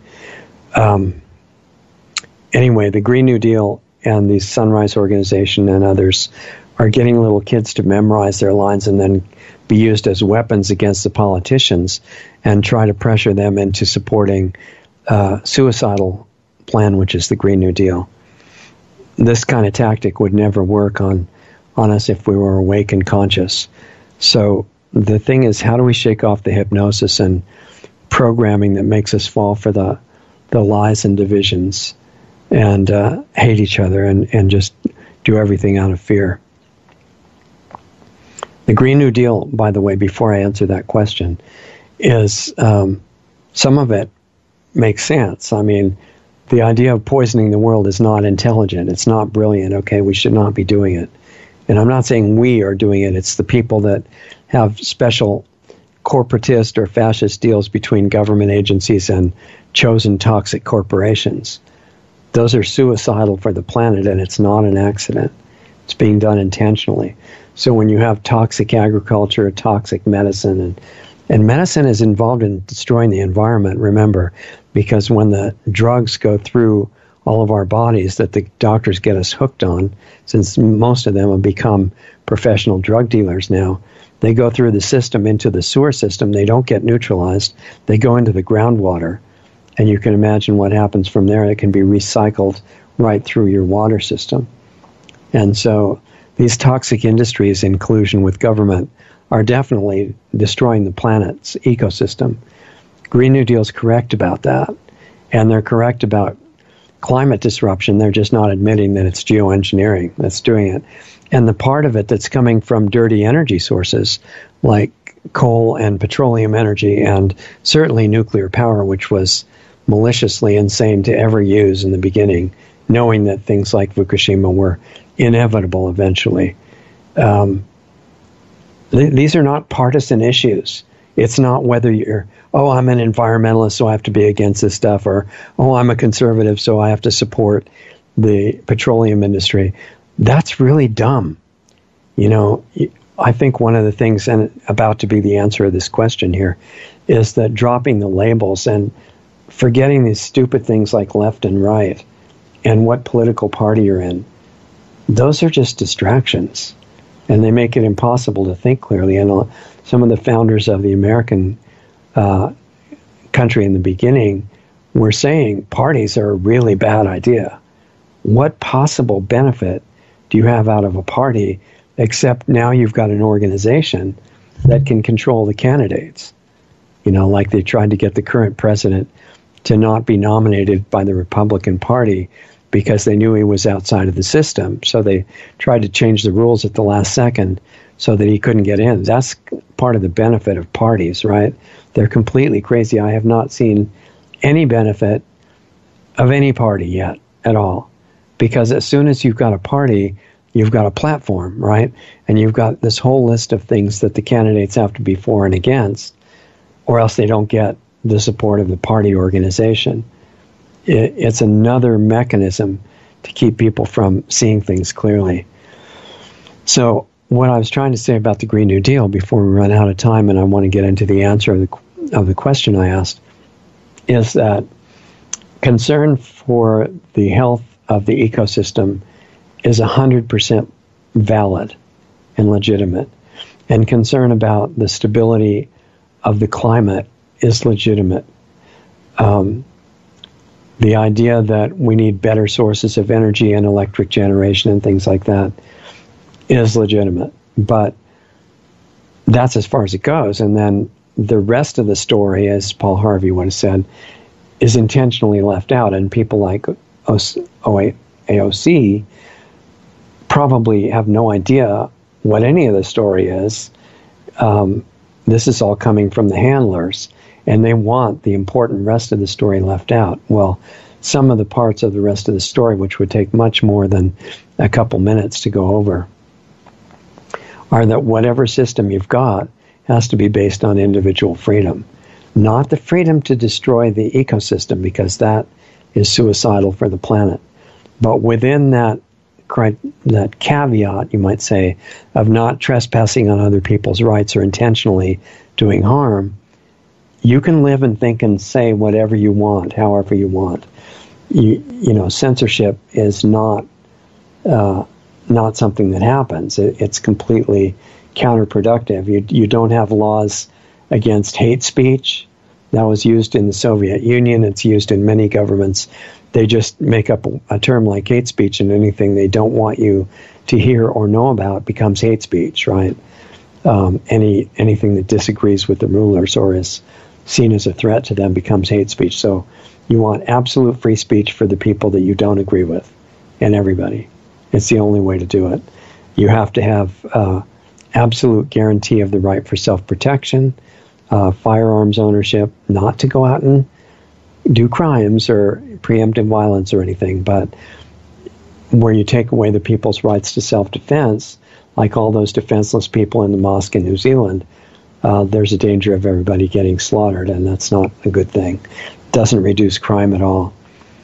Anyway, the Green New Deal and the Sunrise Organization and others are getting little kids to memorize their lines and then be used as weapons against the politicians and try to pressure them into supporting suicidal plan, which is the Green New Deal. This kind of tactic would never work on us if we were awake and conscious. So the thing is, how do we shake off the hypnosis and programming that makes us fall for the lies and divisions and hate each other and just do everything out of fear? The Green New Deal, by the way, before I answer that question, is some of it makes sense. I mean, the idea of poisoning the world is not intelligent. It's not brilliant. Okay, we should not be doing it. And I'm not saying we are doing it. It's the people that have special corporatist or fascist deals between government agencies and chosen toxic corporations. Those are suicidal for the planet, and it's not an accident. It's being done intentionally. So when you have toxic agriculture, toxic medicine, and medicine is involved in destroying the environment, remember, because when the drugs go through all of our bodies that the doctors get us hooked on, since most of them have become professional drug dealers now, they go through the system into the sewer system. They don't get neutralized. They go into the groundwater. And you can imagine what happens from there. It can be recycled right through your water system. And so these toxic industries in collusion with government are definitely destroying the planet's ecosystem. Green New Deal is correct about that. And they're correct about climate disruption. They're just not admitting that it's geoengineering that's doing it. And the part of it that's coming from dirty energy sources like coal and petroleum energy and certainly nuclear power, which was maliciously insane to ever use in the beginning, knowing that things like Fukushima were inevitable eventually. These are not partisan issues. It's not whether you're, oh, I'm an environmentalist, so I have to be against this stuff, or, oh, I'm a conservative, so I have to support the petroleum industry. That's really dumb. You know, I think one of the things, and about to be the answer of this question here, is that dropping the labels and forgetting these stupid things like left and right and what political party you're in, those are just distractions. And they make it impossible to think clearly. And some of the founders of the American country in the beginning were saying parties are a really bad idea. What possible benefit do you have out of a party except now you've got an organization that can control the candidates? You know, like they tried to get the current president to not be nominated by the Republican Party because they knew he was outside of the system. So they tried to change the rules at the last second so that he couldn't get in. That's part of the benefit of parties, right? They're completely crazy. I have not seen any benefit of any party yet at all. Because as soon as you've got a party, you've got a platform, right? And you've got this whole list of things that the candidates have to be for and against, or else they don't get the support of the party organization. It's another mechanism to keep people from seeing things clearly. So what I was trying to say about the Green New Deal before we run out of time, and I want to get into the answer of the question I asked, is that concern for the health of the ecosystem is 100% valid and legitimate. And concern about the stability of the climate is legitimate. The idea that we need better sources of energy and electric generation and things like that is legitimate. But that's as far as it goes. And then the rest of the story, as Paul Harvey would have said, is intentionally left out. And people like AOC probably have no idea what any of the story is. This is all coming from the handlers, and they want the important rest of the story left out. Well, some of the parts of the rest of the story, which would take much more than a couple minutes to go over, are that whatever system you've got has to be based on individual freedom, not the freedom to destroy the ecosystem, because that is suicidal for the planet. But within that caveat, you might say, of not trespassing on other people's rights or intentionally doing harm, you can live and think and say whatever you want, however you want. You know, censorship is not something that happens. It's completely counterproductive. You don't have laws against hate speech. That was used in the Soviet Union. It's used in many governments. They just make up a term like hate speech, and anything they don't want you to hear or know about becomes hate speech, right? Anything that disagrees with the rulers or is seen as a threat to them becomes hate speech. So you want absolute free speech for the people that you don't agree with, and everybody. It's the only way to do it. You have to have absolute guarantee of the right for self-protection, firearms ownership, not to go out and do crimes or preemptive violence or anything, but where you take away the people's rights to self-defense, like all those defenseless people in the mosque in New Zealand, there's a danger of everybody getting slaughtered, and that's not a good thing. It doesn't reduce crime at all.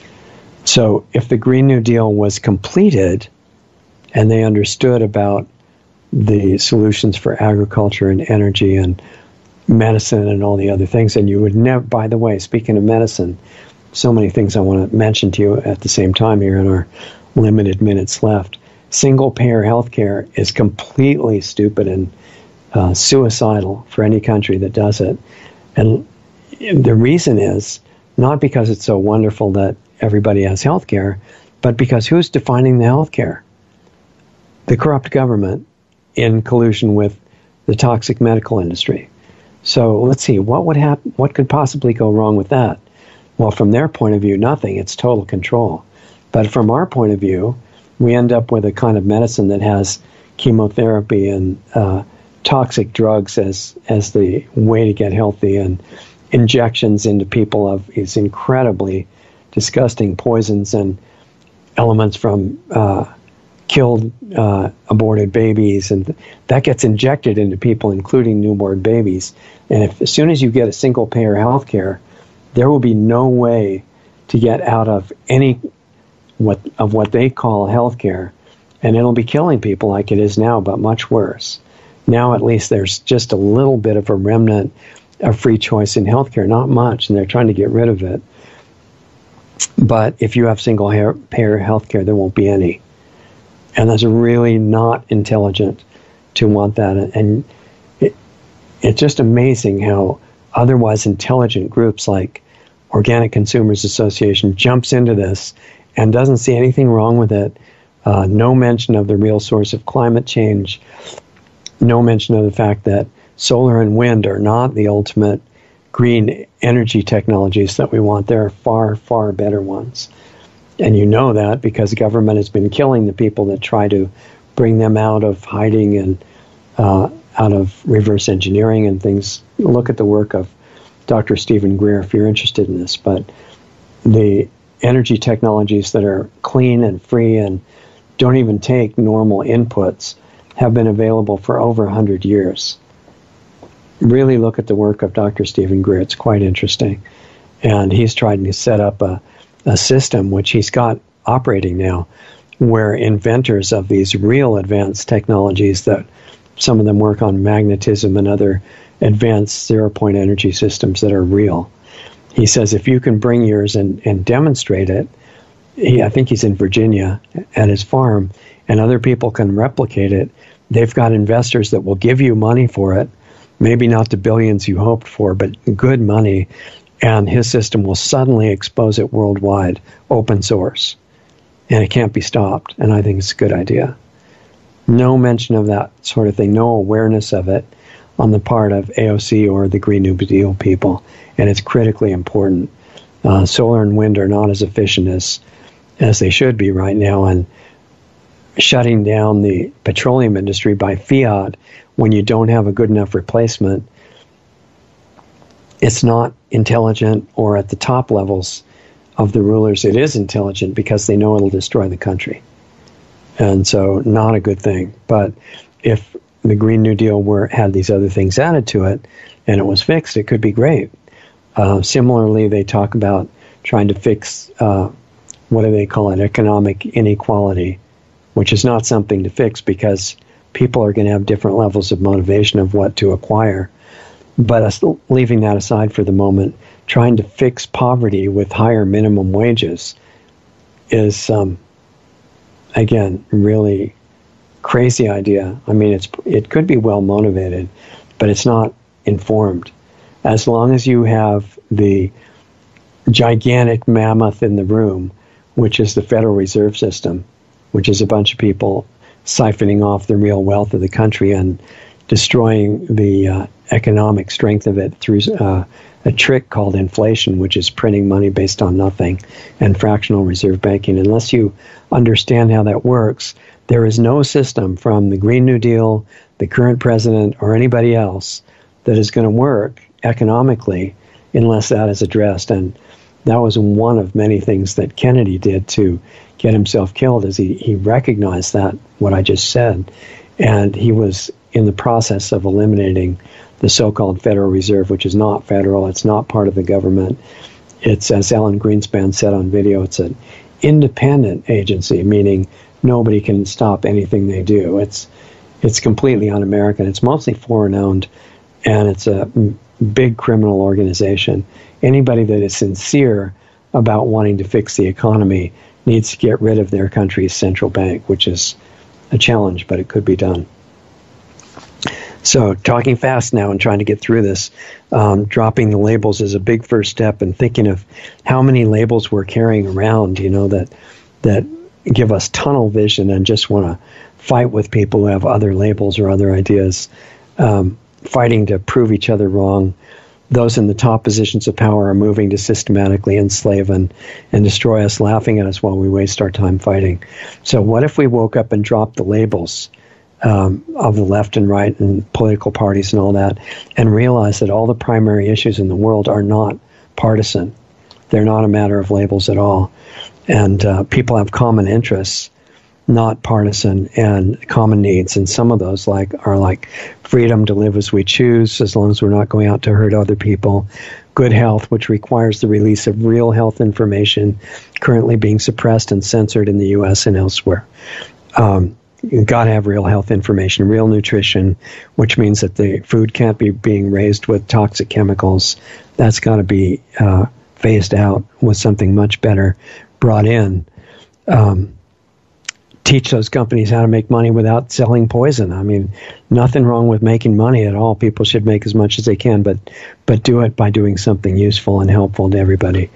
So if the Green New Deal was completed and they understood about the solutions for agriculture and energy and medicine and all the other things, and you would never, by the way, speaking of medicine, so many things I want to mention to you at the same time here in our limited minutes left. Single-payer healthcare is completely stupid and suicidal for any country that does it. And the reason is not because it's so wonderful that everybody has healthcare, but because who's defining the healthcare? The corrupt government in collusion with the toxic medical industry. So let's see, what would happen? What could possibly go wrong with that? Well, from their point of view, nothing. It's total control. But from our point of view, we end up with a kind of medicine that has chemotherapy and toxic drugs as the way to get healthy, and injections into people of these incredibly disgusting poisons and elements from killed aborted babies, and that gets injected into people, including newborn babies. And as soon as you get a single-payer health care, there will be no way to get out of what they call health care, and it'll be killing people like it is now, but much worse. Now at least there's just a little bit of a remnant of free choice in healthcare, not much, and they're trying to get rid of it. But if you have single-payer healthcare, there won't be any. And that's really not intelligent to want that. And it's just amazing how otherwise intelligent groups like Organic Consumers Association jumps into this and doesn't see anything wrong with it. No mention of the real source of climate change. No mention of the fact that solar and wind are not the ultimate green energy technologies that we want. There are far, far better ones. And you know that because the government has been killing the people that try to bring them out of hiding and out of reverse engineering and things. Look at the work of Dr. Stephen Greer if you're interested in this. But the energy technologies that are clean and free and don't even take normal inputs have been available for over 100 years. Really look at the work of Dr. Stephen Greer. It's quite interesting. And he's trying to set up a system, which he's got operating now, where inventors of these real advanced technologies, that some of them work on magnetism and other advanced zero-point energy systems that are real. He says if you can bring yours and demonstrate it, I think he's in Virginia at his farm, and other people can replicate it, they've got investors that will give you money for it, maybe not the billions you hoped for, but good money, and his system will suddenly expose it worldwide, open source. And it can't be stopped, and I think it's a good idea. No mention of that sort of thing, no awareness of it on the part of AOC or the Green New Deal people, and it's critically important. Solar and wind are not as efficient as they should be right now, and shutting down the petroleum industry by fiat when you don't have a good enough replacement, it's not intelligent, or at the top levels of the rulers, it is intelligent because they know it'll destroy the country. And so not a good thing. But if the Green New Deal had these other things added to it and it was fixed, it could be great. Similarly, they talk about trying to fix, what do they call it, economic inequality, which is not something to fix because people are going to have different levels of motivation of what to acquire. But leaving that aside for the moment, trying to fix poverty with higher minimum wages is, again, really crazy idea. I mean, it could be well motivated, but it's not informed. As long as you have the gigantic mammoth in the room, which is the Federal Reserve System, which is a bunch of people siphoning off the real wealth of the country and destroying the economic strength of it through a trick called inflation, which is printing money based on nothing, and fractional reserve banking. Unless you understand how that works, there is no system from the Green New Deal, the current president, or anybody else that is going to work economically unless that is addressed. And that was one of many things that Kennedy did to get himself killed, is he recognized that, what I just said, and he was in the process of eliminating the so-called Federal Reserve, which is not federal. It's not part of the government. It's, as Alan Greenspan said on video, it's an independent agency, meaning nobody can stop anything they do. It's completely un-American. It's mostly foreign-owned, and it's a big criminal organization. Anybody that is sincere about wanting to fix the economy needs to get rid of their country's central bank, which is a challenge, but it could be done. So talking fast now and trying to get through this, dropping the labels is a big first step, and thinking of how many labels we're carrying around, that give us tunnel vision and just want to fight with people who have other labels or other ideas, fighting to prove each other wrong. Those in the top positions of power are moving to systematically enslave and destroy us, laughing at us while we waste our time fighting. So what if we woke up and dropped the labels of the left and right and political parties and all that, and realized that all the primary issues in the world are not partisan. They're not a matter of labels at all. And people have common interests, not partisan, and common needs. And some of those are like freedom to live as we choose, as long as we're not going out to hurt other people. Good health, which requires the release of real health information currently being suppressed and censored in the U.S. and elsewhere. You've got to have real health information, real nutrition, which means that the food can't be being raised with toxic chemicals. That's got to be phased out with something much better brought in. Teach those companies how to make money without selling poison. I mean, nothing wrong with making money at all. People should make as much as they can, but do it by doing something useful and helpful to everybody.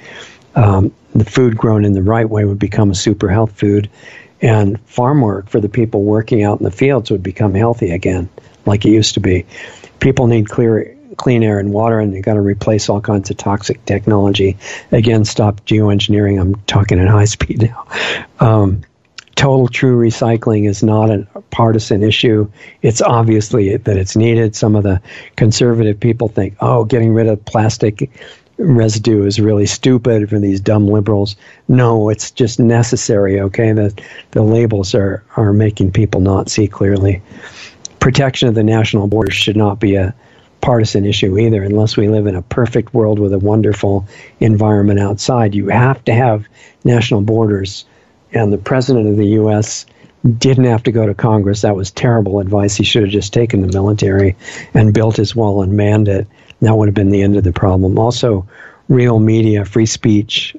The food grown in the right way would become a super health food, and farm work for the people working out in the fields would become healthy again, like it used to be. People need clean air and water, and they've got to replace all kinds of toxic technology. Again, stop geoengineering. I'm talking at high speed now. Total true recycling is not a partisan issue. It's obviously that it's needed. Some of the conservative people think, getting rid of plastic residue is really stupid for these dumb liberals. No, it's just necessary, okay? The labels are making people not see clearly. Protection of the national borders should not be a partisan issue either, unless we live in a perfect world with a wonderful environment outside. You have to have national borders, and the president of the U.S. didn't have to go to Congress. That was terrible advice. He should have just taken the military and built his wall and manned it. That would have been the end of the problem. Also, real media, free speech,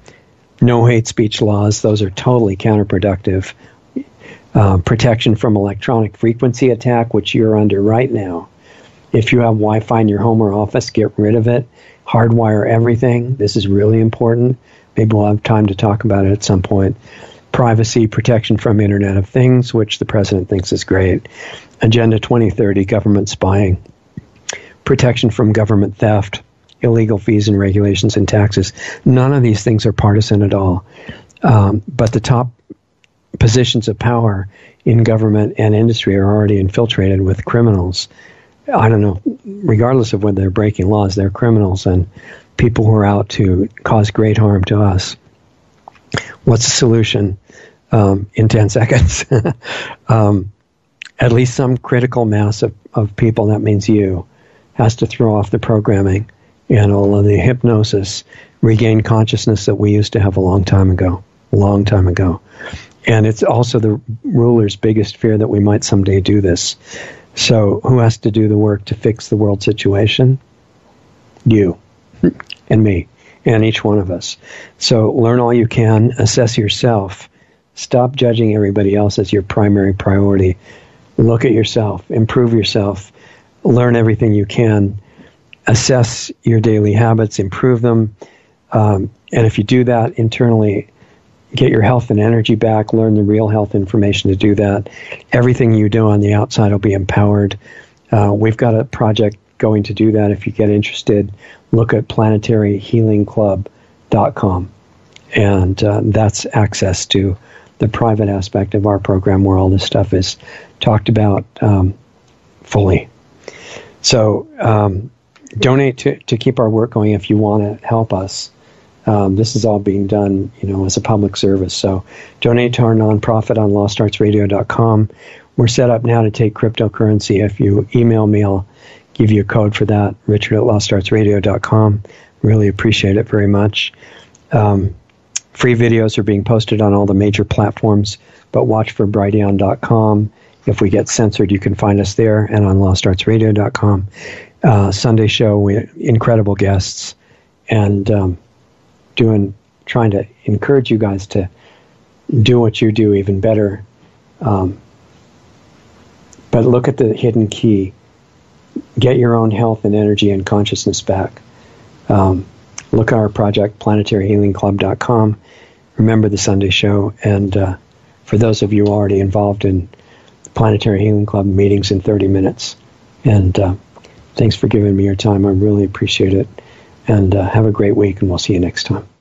no hate speech laws, those are totally counterproductive. Protection from electronic frequency attack, which you're under right now. If you have Wi-Fi in your home or office, get rid of it. Hardwire everything. This is really important. Maybe we'll have time to talk about it at some point. Privacy, protection from Internet of Things, which the president thinks is great. Agenda 2030, government spying. Protection from government theft, illegal fees and regulations and taxes. None of these things are partisan at all. But the top positions of power in government and industry are already infiltrated with criminals. I don't know, regardless of whether they're breaking laws, they're criminals and people who are out to cause great harm to us. What's the solution? In 10 seconds. At least some critical mass of people, that means you, has to throw off the programming and all of the hypnosis, regain consciousness that we used to have a long time ago. And it's also the ruler's biggest fear that we might someday do this. So who has to do the work to fix the world situation? You and me and each one of us. So learn all you can, assess yourself. Stop judging everybody else as your primary priority. Look at yourself, improve yourself, learn everything you can, assess your daily habits, improve them. And if you do that internally, get your health and energy back, learn the real health information to do that. Everything you do on the outside will be empowered. We've got a project going to do that. If you get interested, look at planetaryhealingclub.com. And that's access to the private aspect of our program where all this stuff is talked about fully. So donate to keep our work going if you want to help us. This is all being done, as a public service. So donate to our nonprofit on LostArtsRadio.com. We're set up now to take cryptocurrency. If you email me, I'll give you a code for that, Richard at LostArtsRadio.com. Really appreciate it very much. Free videos are being posted on all the major platforms, but watch for Brighteon.com. If we get censored, you can find us there and on LostArtsRadio.com. Sunday show, incredible guests, and trying to encourage you guys to do what you do even better. But look at the hidden key. Get your own health and energy and consciousness back. Look at our project, planetaryhealingclub.com. Remember the Sunday show. And for those of you already involved in the Planetary Healing Club meetings in 30 minutes. And thanks for giving me your time. I really appreciate it. And have a great week, and we'll see you next time.